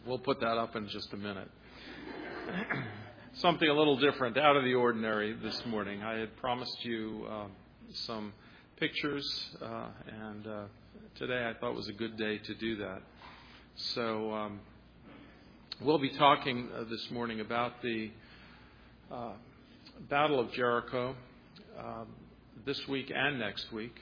We'll put that up in just a minute. Something a little different, out of the ordinary this morning. I had promised you some pictures, and today I thought was a good day to do that. So we'll be talking this morning about the Battle of Jericho this week and next week.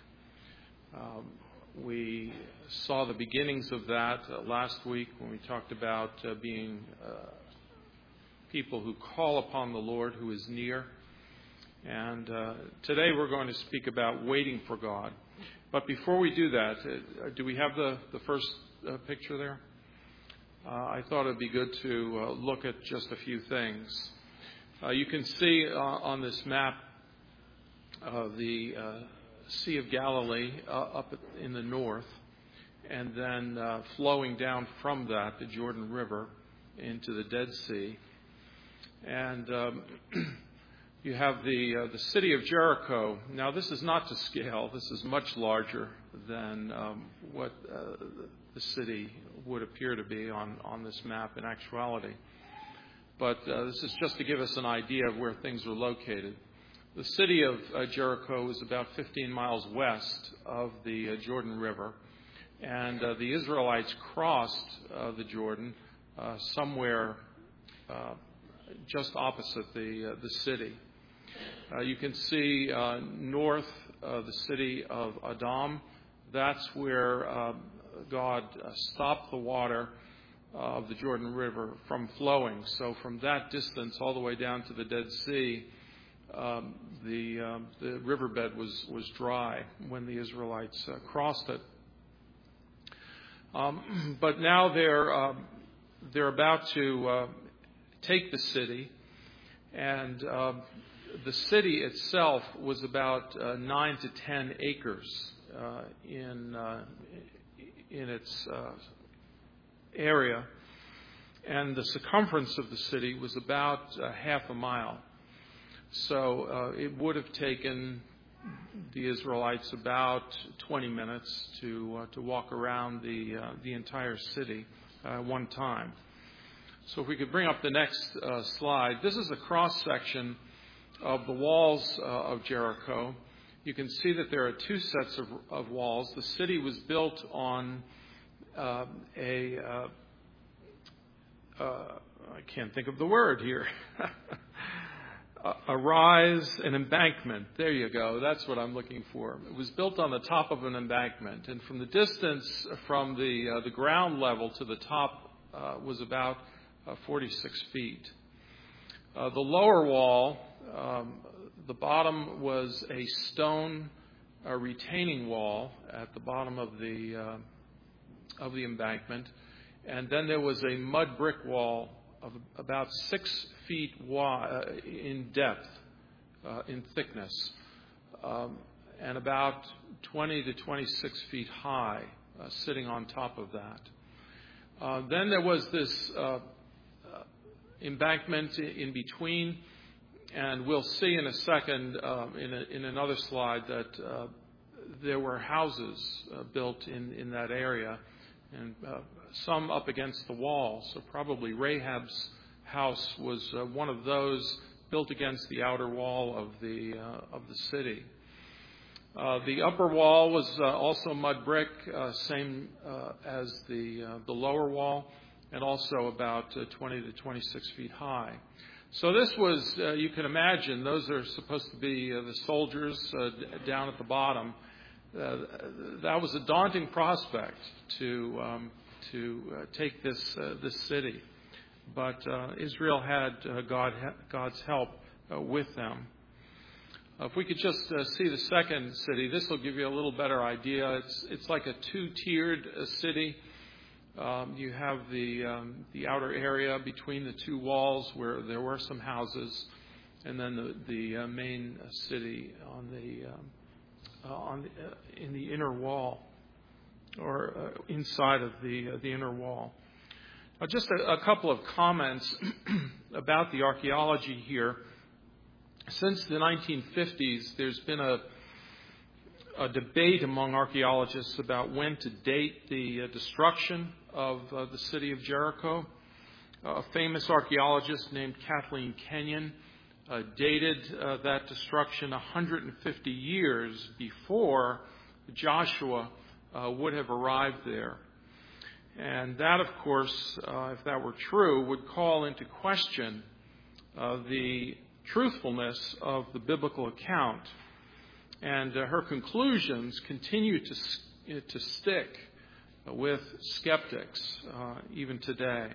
We saw the beginnings of that last week when we talked about being people who call upon the Lord who is near. And today we're going to speak about waiting for God. But before we do that, do we have the first picture there? I thought it would be good to look at just a few things. You can see on this map the Sea of Galilee up in the north, and then flowing down from that, the Jordan River, into the Dead Sea. And you have the city of Jericho. Now, this is not to scale. This is much larger than what the city would appear to be on this map in actuality. But this is just to give us an idea of where things are located. The city of Jericho is about 15 miles west of the Jordan River, and the Israelites crossed the Jordan somewhere just opposite the city. You can see north of the city of Adam. That's where God stopped the water of the Jordan River from flowing. So from that distance all the way down to the Dead Sea, the riverbed was dry when the Israelites crossed it. But now they're about to take the city, and the city itself was about 9 to 10 acres in its area, and the circumference of the city was about half a mile. So it would have taken the Israelites about 20 minutes to walk around the entire city one time. So if we could bring up the next slide. This is a cross-section of the walls of Jericho. You can see that there are two sets of walls. The city was built on I can't think of the word here. A rise, an embankment. There you go. That's what I'm looking for. It was built on the top of an embankment, and from the distance from the ground level to the top was about 46 feet. The lower wall, the bottom was a stone retaining wall at the bottom of the embankment, and then there was a mud brick wall of about 6 feet wide in depth, in thickness, and about 20 to 26 feet high, sitting on top of that. Then there was this embankment in between, and we'll see in a second in another slide that there were houses built in that area, and some up against the wall. So probably Rahab's house was one of those built against the outer wall of the city. The upper wall was also mud brick, same as the lower wall, and also about 20 to 26 feet high. So this was, you can imagine, those are supposed to be the soldiers down at the bottom. That was a daunting prospect to take this city, but Israel had God's help with them. If we could just see the second city, this will give you a little better idea. It's like a two-tiered city. You have the outer area between the two walls where there were some houses, and then the main city in the inner wall, or inside of the inner wall. Now, just a couple of comments about the archaeology here. Since the 1950s, there's been a debate among archaeologists about when to date the destruction of the city of Jericho. A famous archaeologist named Kathleen Kenyon dated that destruction 150 years before Joshua would have arrived there. And that, of course, if that were true, would call into question the truthfulness of the biblical account. And her conclusions continue to stick with skeptics even today.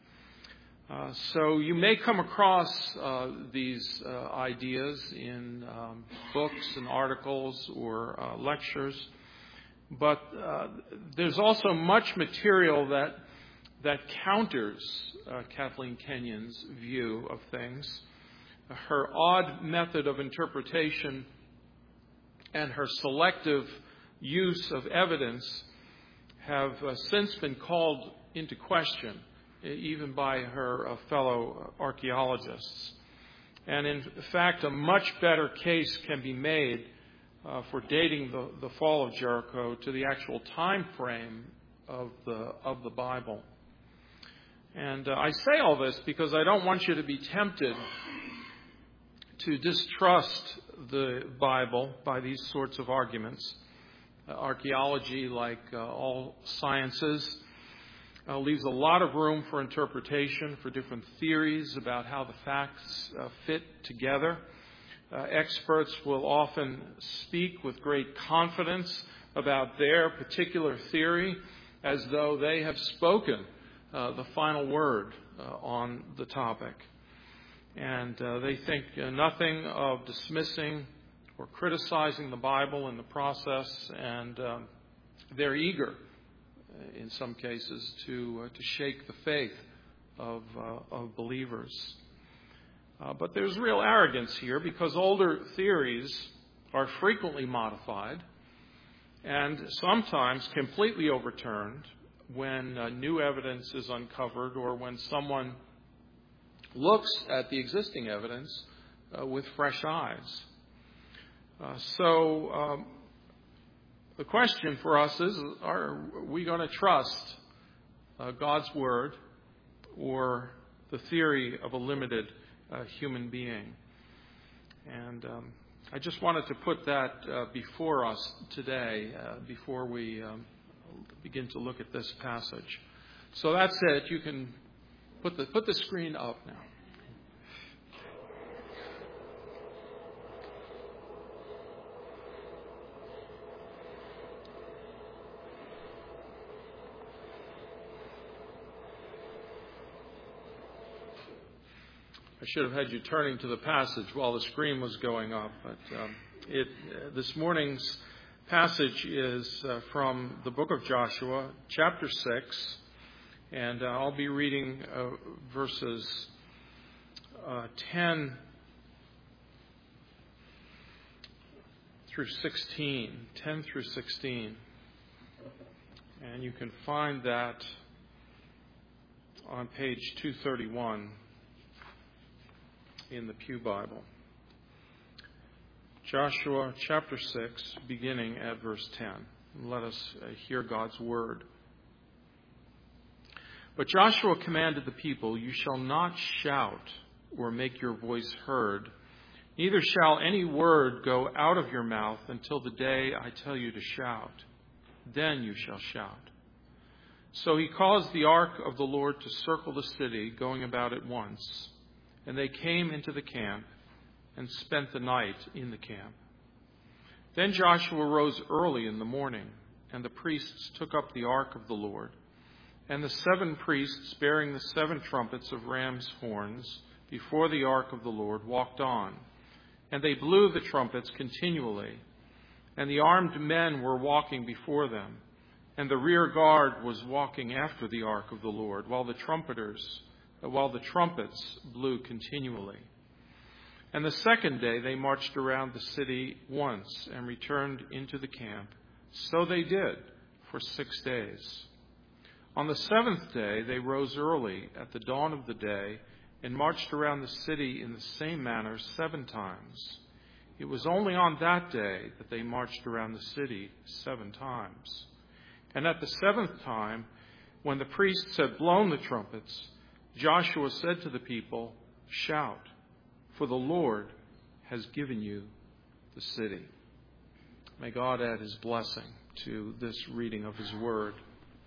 So you may come across these ideas in books and articles or lectures, but there's also much material that counters Kathleen Kenyon's view of things. Her odd method of interpretation and her selective use of evidence have since been called into question, even by her fellow archaeologists. And in fact, a much better case can be made for dating the fall of Jericho to the actual time frame of the Bible. And I say all this because I don't want you to be tempted to distrust the Bible by these sorts of arguments. Archaeology, like all sciences, leaves a lot of room for interpretation, for different theories about how the facts fit together. Experts will often speak with great confidence about their particular theory as though they have spoken the final word on the topic. And they think nothing of dismissing or criticizing the Bible in the process, and they're eager, in some cases, to shake the faith of believers. But there's real arrogance here, because older theories are frequently modified and sometimes completely overturned when new evidence is uncovered or when someone looks at the existing evidence with fresh eyes. So the question for us is, are we going to trust God's Word or the theory of a limited human being? And I just wanted to put that before us today, before we begin to look at this passage. So that's it. You can put the screen up now. I should have had you turning to the passage while the screen was going up, but this morning's passage is from the book of Joshua, chapter 6, and I'll be reading verses 10 through 16, and you can find that on page 231 in the Pew Bible. Joshua chapter 6, beginning at verse 10. Let us hear God's word. But Joshua commanded the people, "You shall not shout or make your voice heard, neither shall any word go out of your mouth until the day I tell you to shout. Then you shall shout." So he caused the ark of the Lord to circle the city, going about it once. And they came into the camp and spent the night in the camp. Then Joshua rose early in the morning, and the priests took up the ark of the Lord. And the 7 priests, bearing the 7 trumpets of ram's horns before the ark of the Lord, walked on. And they blew the trumpets continually. And the armed men were walking before them. And the rear guard was walking after the ark of the Lord, while the trumpets blew continually. And the second day they marched around the city once and returned into the camp. So they did for 6 days. On the 7th day they rose early at the dawn of the day and marched around the city in the same manner 7 times. It was only on that day that they marched around the city 7 times. And at the 7th time, when the priests had blown the trumpets, Joshua said to the people, "Shout, for the Lord has given you the city." May God add his blessing to this reading of his word.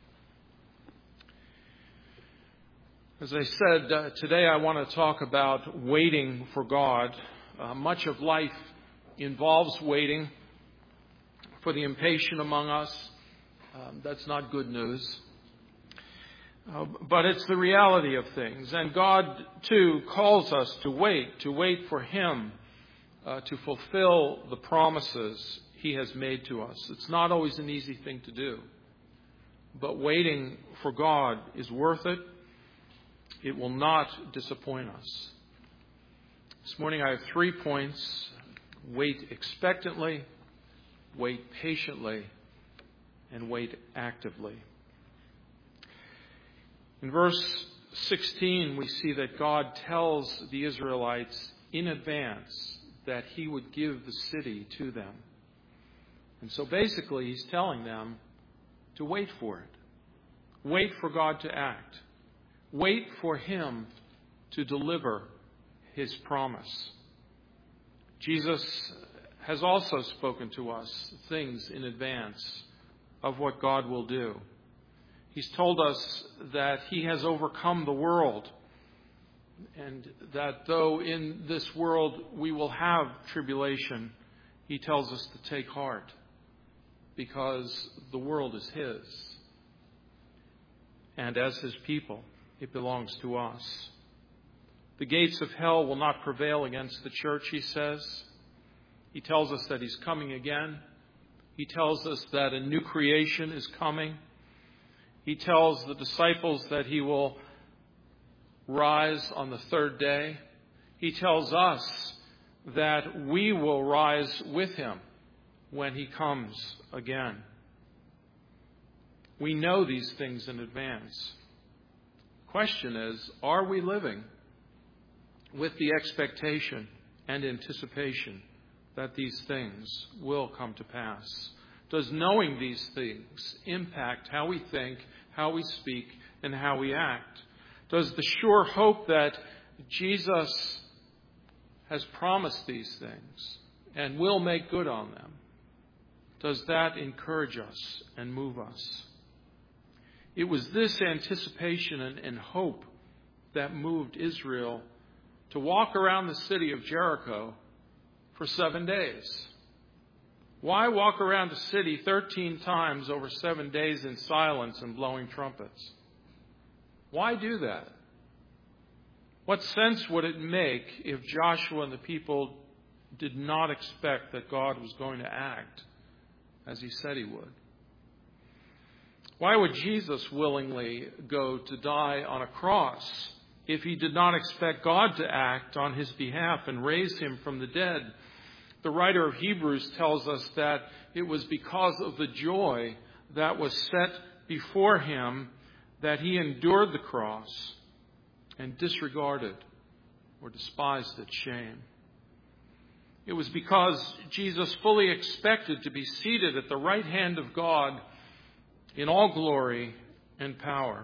As I said, today I want to talk about waiting for God. Much of life involves waiting. For the impatient among us, that's not good news. But it's the reality of things. And God, too, calls us to wait for him to fulfill the promises he has made to us. It's not always an easy thing to do. But waiting for God is worth it. It will not disappoint us. This morning I have 3 points. Wait expectantly, wait patiently, and wait actively. In verse 16, we see that God tells the Israelites in advance that he would give the city to them. And so basically, he's telling them to wait for it. Wait for God to act. Wait for him to deliver his promise. Jesus has also spoken to us things in advance of what God will do. He's told us that he has overcome the world, and that though in this world we will have tribulation, he tells us to take heart because the world is his. And as his people, it belongs to us. The gates of hell will not prevail against the church, he says. He tells us that he's coming again. He tells us that a new creation is coming. He tells the disciples that he will rise on the 3rd day. He tells us that we will rise with him when he comes again. We know these things in advance. Question is, are we living with the expectation and anticipation that these things will come to pass? Does knowing these things impact how we think, how we speak, and how we act? Does the sure hope that Jesus has promised these things and will make good on them, does that encourage us and move us? It was this anticipation and hope that moved Israel to walk around the city of Jericho for 7 days. Why walk around the city 13 times over 7 days in silence and blowing trumpets? Why do that? What sense would it make if Joshua and the people did not expect that God was going to act as he said he would? Why would Jesus willingly go to die on a cross if he did not expect God to act on his behalf and raise him from the dead? The writer of Hebrews tells us that it was because of the joy that was set before him that he endured the cross and disregarded or despised its shame. It was because Jesus fully expected to be seated at the right hand of God in all glory and power.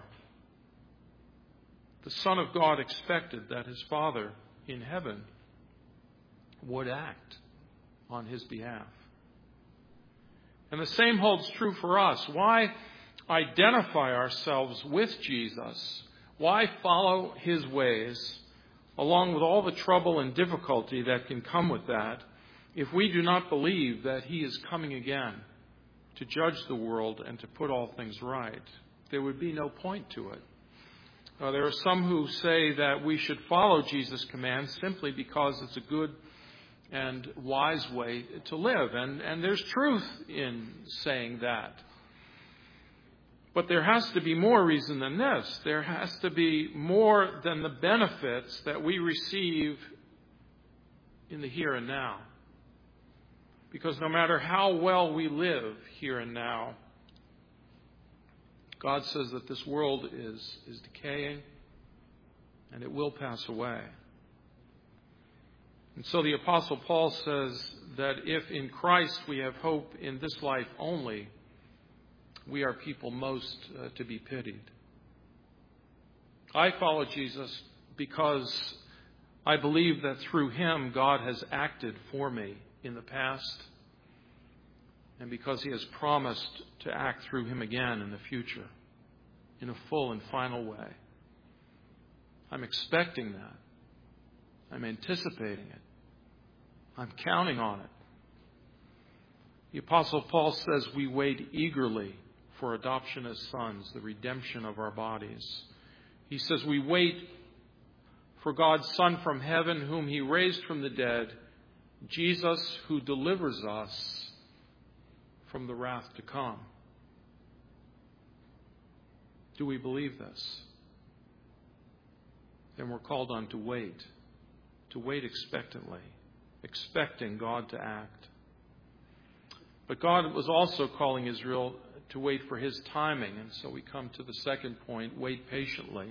The Son of God expected that his Father in heaven would act on his behalf. And the same holds true for us. Why identify ourselves with Jesus? Why follow his ways, along with all the trouble and difficulty that can come with that, if we do not believe that he is coming again to judge the world and to put all things right? There would be no point to it. There are some who say that we should follow Jesus' commands simply because it's a good and wise way to live. And there's truth in saying that. But there has to be more reason than this. There has to be more than the benefits that we receive in the here and now. Because no matter how well we live here and now, God says that this world is decaying and it will pass away. And so the Apostle Paul says that if in Christ we have hope in this life only, we are people most to be pitied. I follow Jesus because I believe that through him God has acted for me in the past, and because he has promised to act through him again in the future in a full and final way. I'm expecting that. I'm anticipating it. I'm counting on it. The Apostle Paul says we wait eagerly for adoption as sons, the redemption of our bodies. He says we wait for God's Son from heaven, whom he raised from the dead, Jesus, who delivers us from the wrath to come. Do we believe this? Then we're called on to wait expectantly, expecting God to act. But God was also calling Israel to wait for his timing, and so we come to the second point, wait patiently.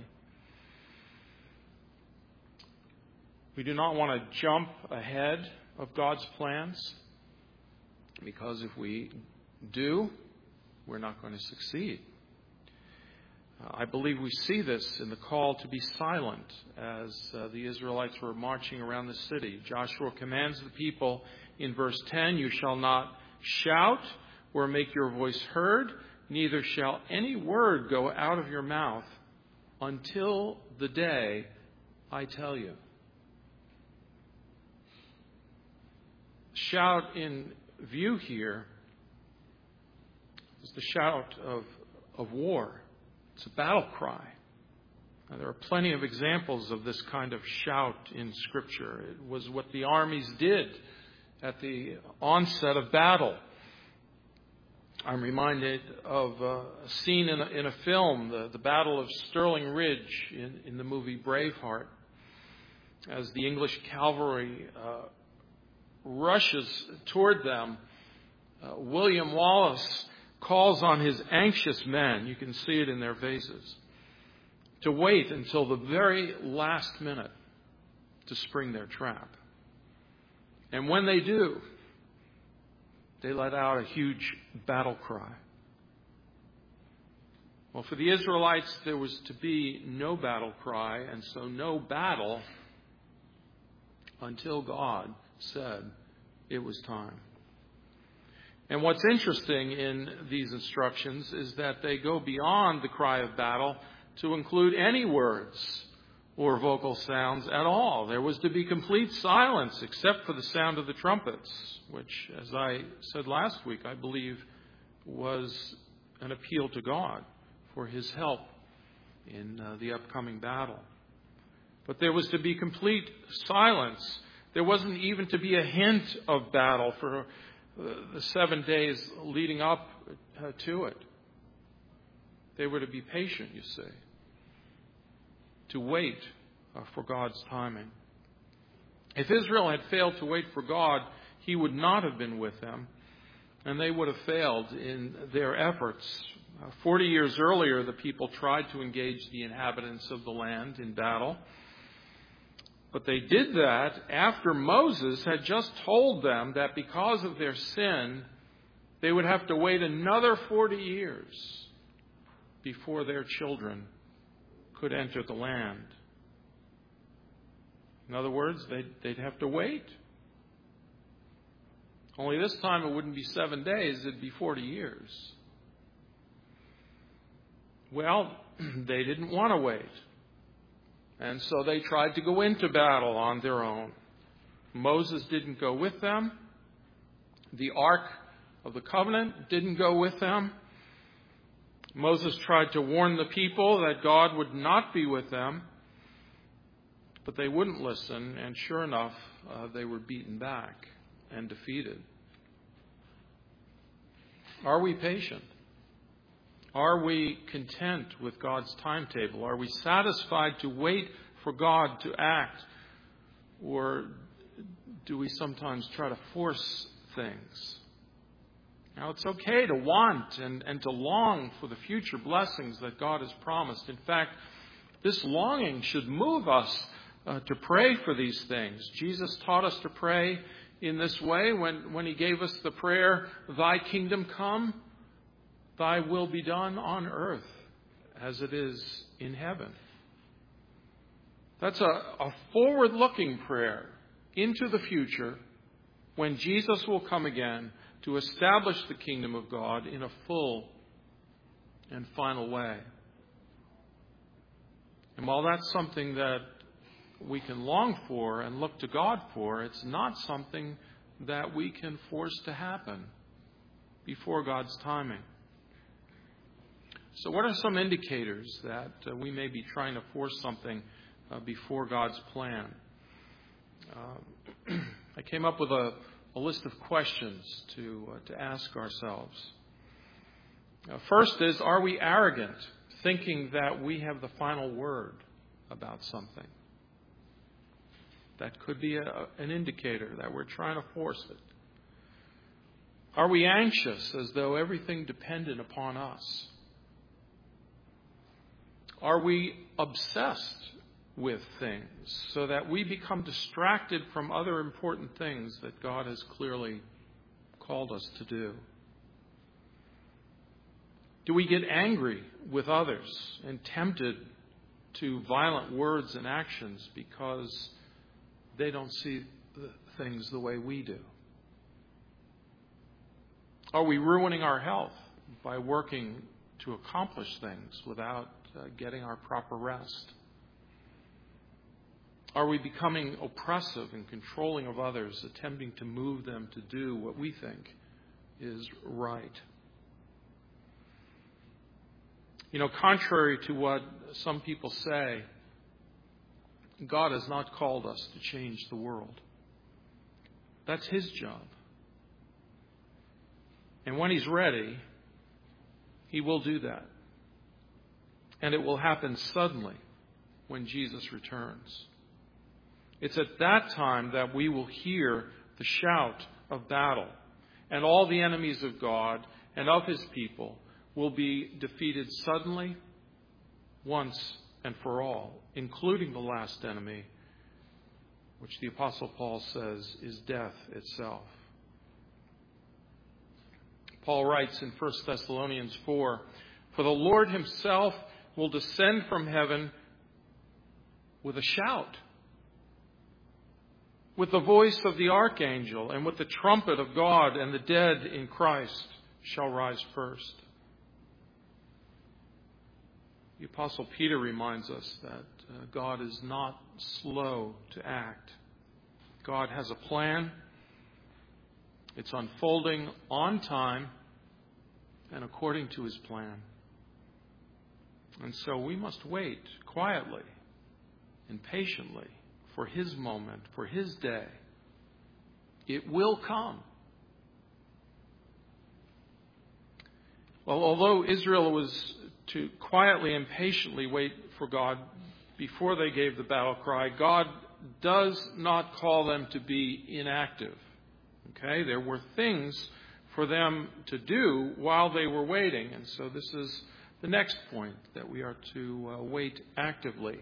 We do not want to jump ahead of God's plans, because if we do, we're not going to succeed. I believe we see this in the call to be silent as the Israelites were marching around the city. Joshua commands the people in verse 10, "You shall not shout or make your voice heard, neither shall any word go out of your mouth until the day I tell you." Shout in view here is the shout of war. It's a battle cry. Now, there are plenty of examples of this kind of shout in Scripture. It was what the armies did at the onset of battle. I'm reminded of a scene in a film, the Battle of Stirling Ridge in the movie Braveheart, as the English cavalry rushes toward them. William Wallace calls on his anxious men, you can see it in their faces, to wait until the very last minute to spring their trap. And when they do, they let out a huge battle cry. Well, for the Israelites, there was to be no battle cry, and so no battle until God said it was time. And what's interesting in these instructions is that they go beyond the cry of battle to include any words or vocal sounds at all. There was to be complete silence except for the sound of the trumpets, which, as I said last week, I believe was an appeal to God for his help in the upcoming battle. But there was to be complete silence. There wasn't even to be a hint of battle for the 7 days leading up to it. They were to be patient, you see, to wait for God's timing. If Israel had failed to wait for God, he would not have been with them, and they would have failed in their efforts. 40 years earlier, the people tried to engage the inhabitants of the land in battle. But they did that after Moses had just told them that because of their sin, they would have to wait another 40 years before their children could enter the land. In other words, they'd have to wait. Only this time it wouldn't be 7 days, it'd be 40 years. Well, they didn't want to wait. And so they tried to go into battle on their own. Moses didn't go with them. The Ark of the Covenant didn't go with them. Moses tried to warn the people that God would not be with them, but they wouldn't listen, and sure enough, they were beaten back and defeated. Are we patient? Are we content with God's timetable? Are we satisfied to wait for God to act? Or do we sometimes try to force things? Now, it's okay to want and to long for the future blessings that God has promised. In fact, this longing should move us to pray for these things. Jesus taught us to pray in this way when he gave us the prayer, "Thy kingdom come, thy will be done on earth as it is in heaven." That's a forward-looking prayer into the future when Jesus will come again to establish the kingdom of God in a full and final way. And while that's something that we can long for and look to God for, it's not something that we can force to happen before God's timing. So what are some indicators that we may be trying to force something before God's plan? I came up with a list of questions to ask ourselves. First is, are we arrogant, thinking that we have the final word about something? That could be an indicator that we're trying to force it. Are we anxious as though everything depended upon us? Are we obsessed with things so that we become distracted from other important things that God has clearly called us to do? Do we get angry with others and tempted to violent words and actions because they don't see things the way we do? Are we ruining our health by working to accomplish things without getting our proper rest? Are we becoming oppressive and controlling of others, attempting to move them to do what we think is right? You know, contrary to what some people say, God has not called us to change the world. That's His job. And when He's ready, He will do that. And it will happen suddenly when Jesus returns. It's at that time that we will hear the shout of battle, and all the enemies of God and of His people will be defeated suddenly, once and for all, including the last enemy, which the Apostle Paul says is death itself. Paul writes in 1 Thessalonians 4, "For the Lord Himself will descend from heaven with a shout, with the voice of the archangel, and with the trumpet of God, and the dead in Christ shall rise first." The Apostle Peter reminds us that God is not slow to act. God has a plan. It's unfolding on time and according to His plan. And so we must wait quietly and patiently for His moment, for His day. It will come. Well, although Israel was to quietly and patiently wait for God before they gave the battle cry, God does not call them to be inactive. Okay? There were things for them to do while they were waiting. And so this is the next point, that we are to wait actively.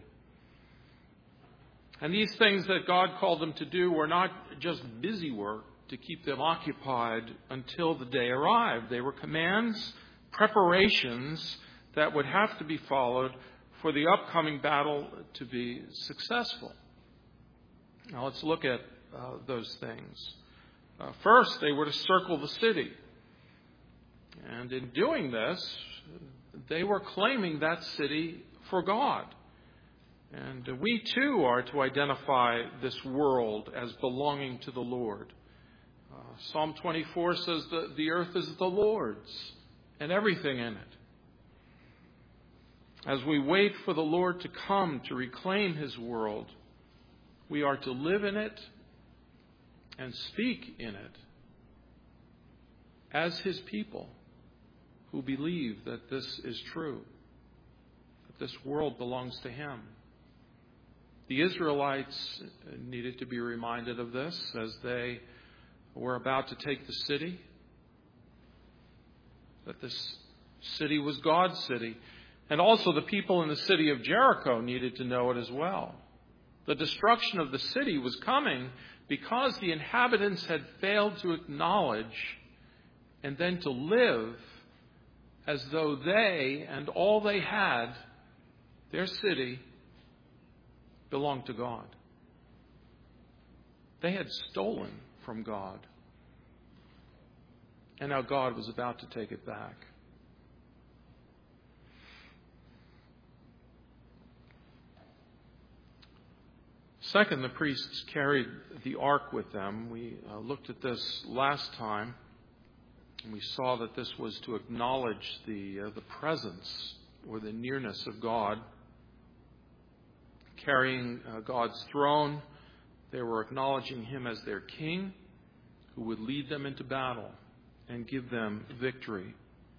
And these things that God called them to do were not just busy work to keep them occupied until the day arrived. They were commands, preparations that would have to be followed for the upcoming battle to be successful. Now let's look at those things. First, they were to circle the city. And in doing this, they were claiming that city for God. And we too are to identify this world as belonging to the Lord. Psalm 24 says that the earth is the Lord's and everything in it. As we wait for the Lord to come to reclaim His world, we are to live in it and speak in it as His people who believe that this is true, that this world belongs to Him. The Israelites needed to be reminded of this as they were about to take the city, that this city was God's city. And also the people in the city of Jericho needed to know it as well. The destruction of the city was coming because the inhabitants had failed to acknowledge and then to live as though they and all they had, their city, belonged to God. They had stolen from God. And now God was about to take it back. Second, the priests carried the ark with them. We looked at this last time, and we saw that this was to acknowledge the presence or the nearness of God. Carrying God's throne, they were acknowledging Him as their king who would lead them into battle and give them victory.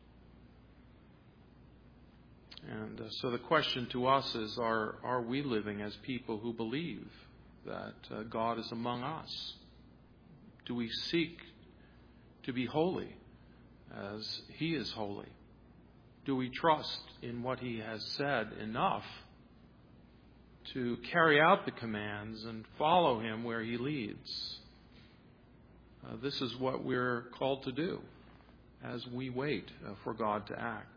And so the question to us is, are we living as people who believe that God is among us? Do we seek to be holy as He is holy? Do we trust in what He has said enough to carry out the commands and follow Him where He leads? This is what we're called to do as we wait for God to act.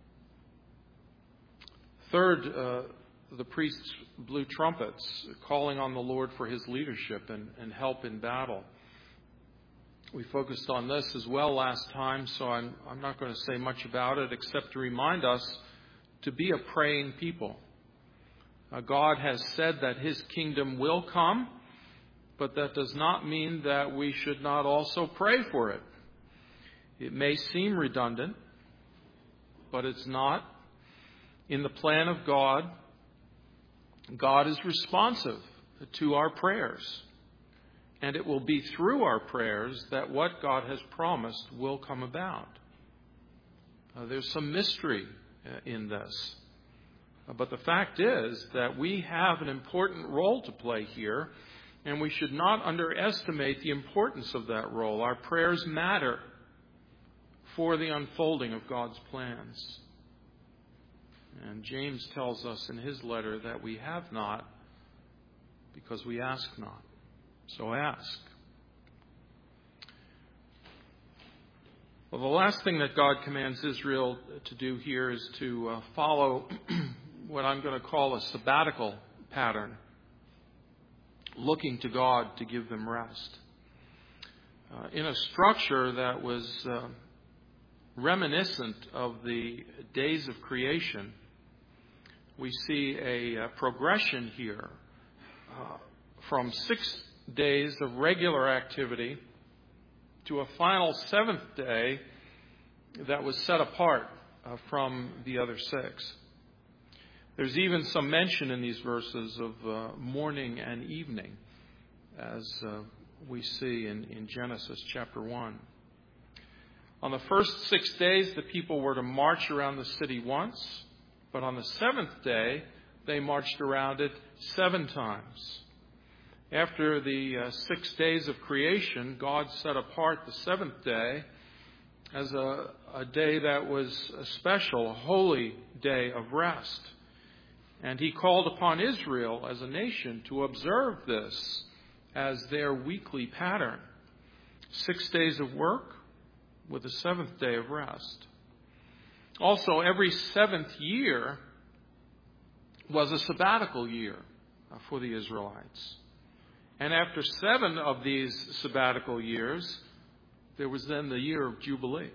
Third, the priests blew trumpets, calling on the Lord for His leadership and help in battle. We focused on this as well last time, so I'm not going to say much about it except to remind us to be a praying people. God has said that His kingdom will come, but that does not mean that we should not also pray for it. It may seem redundant, but it's not. In the plan of God, God is responsive to our prayers. And it will be through our prayers that what God has promised will come about. There's some mystery in this. But the fact is that we have an important role to play here, and we should not underestimate the importance of that role. Our prayers matter for the unfolding of God's plans. And James tells us in his letter that we have not because we ask not. So ask. Well, the last thing that God commands Israel to do here is to follow what I'm going to call a sabbatical pattern, looking to God to give them rest. In a structure that was reminiscent of the days of creation, we see a progression here from 6 days of regular activity to a final 7th day that was set apart from the other 6. There's even some mention in these verses of morning and evening, as we see in Genesis chapter 1. On the first 6 days, the people were to march around the city once, but on the 7th day, they marched around it 7 times. After the 6 days of creation, God set apart the 7th day as a day that was a special, holy day of rest. And He called upon Israel as a nation to observe this as their weekly pattern. 6 days of work with the 7th day of rest. Also, every 7th year was a sabbatical year for the Israelites. And after 7 of these sabbatical years, there was then the year of Jubilee.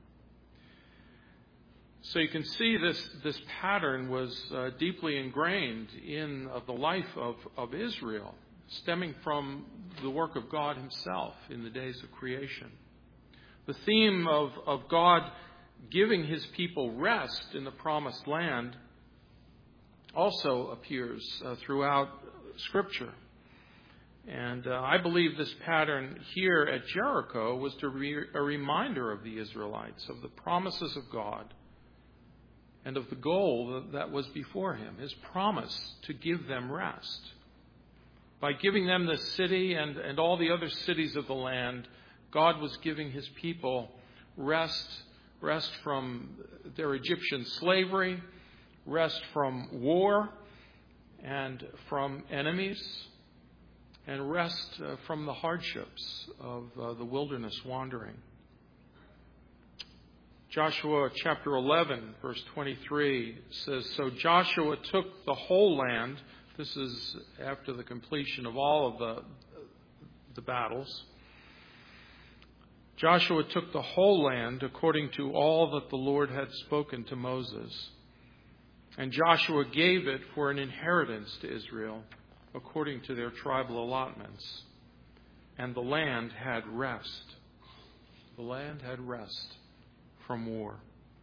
So you can see this pattern was deeply ingrained in the life of Israel, stemming from the work of God Himself in the days of creation. The theme of God giving His people rest in the promised land also appears throughout Scripture. And I believe this pattern here at Jericho was to be a reminder of the Israelites of the promises of God and of the goal that was before Him, His promise to give them rest. By giving them the city and all the other cities of the land, God was giving His people rest from their Egyptian slavery, rest from war, and from enemies, and rest from the hardships of the wilderness wandering. Joshua chapter 11, verse 23 says, "So Joshua took the whole land." This is after the completion of all of the battles. "Joshua took the whole land according to all that the Lord had spoken to Moses. And Joshua gave it for an inheritance to Israel according to their tribal allotments. And the land had rest." The land had rest from war.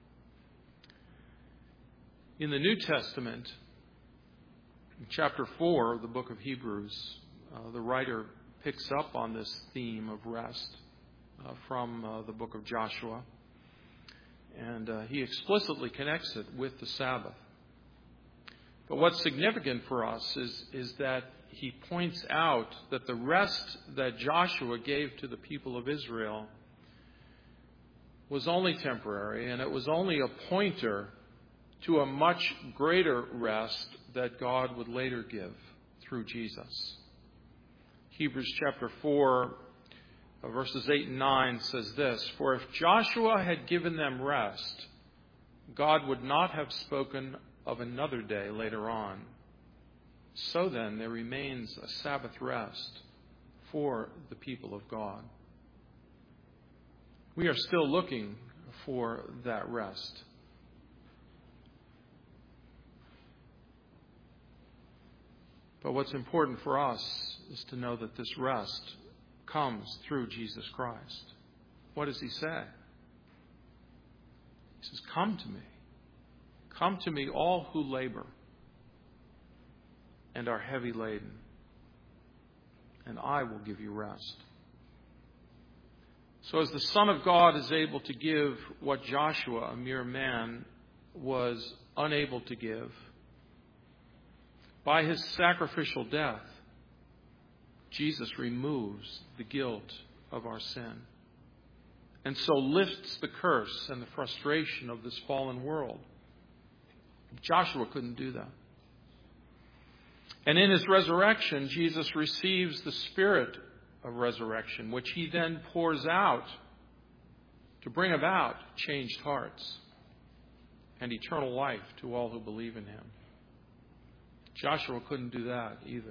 In the New Testament, in chapter 4 of the book of Hebrews, the writer picks up on this theme of rest from the book of Joshua. And he explicitly connects it with the Sabbath. But what's significant for us is that he points out that the rest that Joshua gave to the people of Israel was only temporary, and it was only a pointer to a much greater rest that God would later give through Jesus. Hebrews chapter 4, verses 8 and 9 says this, "For if Joshua had given them rest, God would not have spoken of another day later on. So then there remains a Sabbath rest for the people of God." We are still looking for that rest. But what's important for us is to know that this rest comes through Jesus Christ. What does he say? He says, "Come to me. Come to me, all who labor and are heavy laden, and I will give you rest." So as the Son of God is able to give what Joshua, a mere man, was unable to give, by his sacrificial death, Jesus removes the guilt of our sin, and so lifts the curse and the frustration of this fallen world. Joshua couldn't do that. And in his resurrection, Jesus receives the Spirit of resurrection, which he then pours out to bring about changed hearts and eternal life to all who believe in him. Joshua couldn't do that either.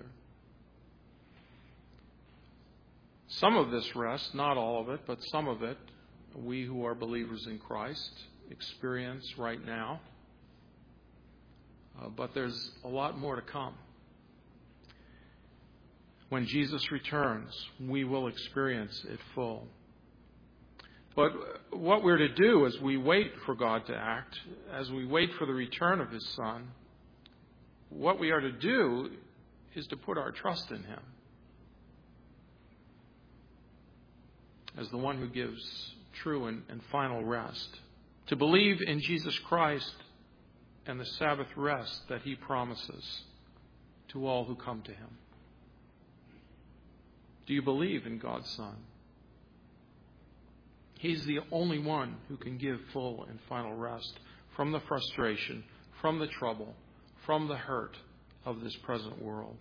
Some of this rest, not all of it, but some of it, we who are believers in Christ experience right now. But there's a lot more to come. When Jesus returns, we will experience it full. But what we're to do as we wait for God to act, as we wait for the return of his Son, what we are to do is to put our trust in him as the one who gives true and final rest. To believe in Jesus Christ and the Sabbath rest that he promises to all who come to him. Do you believe in God's Son? He's the only one who can give full and final rest from the frustration, from the trouble, from the hurt of this present world.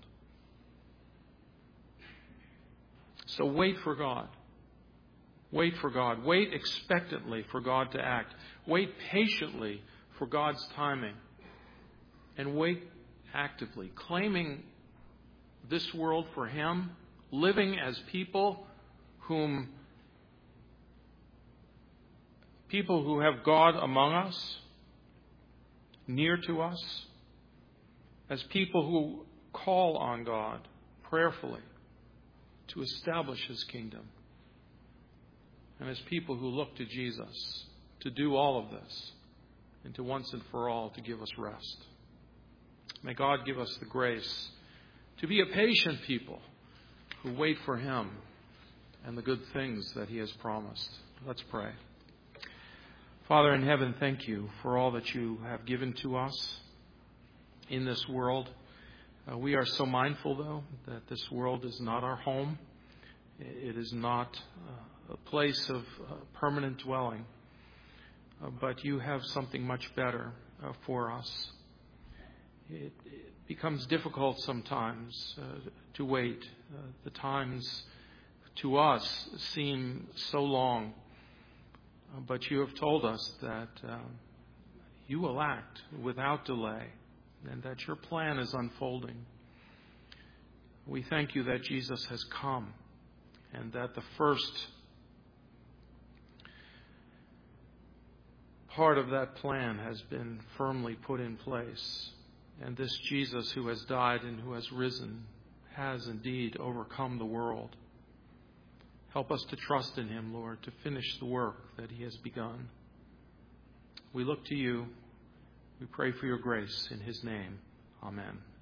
So wait for God. Wait for God. Wait expectantly for God to act. Wait patiently for God's timing. And wait actively, claiming this world for him, living as people who have God among us, near to us, as people who call on God prayerfully to establish his kingdom, and as people who look to Jesus to do all of this and to once and for all to give us rest. May God give us the grace to be a patient people who wait for him and the good things that he has promised. Let's pray. Father in heaven, thank you for all that you have given to us in this world. We are so mindful, though, that this world is not our home. It is not a place of permanent dwelling. But you have something much better for us. it becomes difficult sometimes to wait. The times to us seem so long, but you have told us that you will act without delay and that your plan is unfolding. We thank you that Jesus has come and that the first part of that plan has been firmly put in place. And this Jesus who has died and who has risen has indeed overcome the world. Help us to trust in him, Lord, to finish the work that he has begun. We look to you. We pray for your grace in his name. Amen.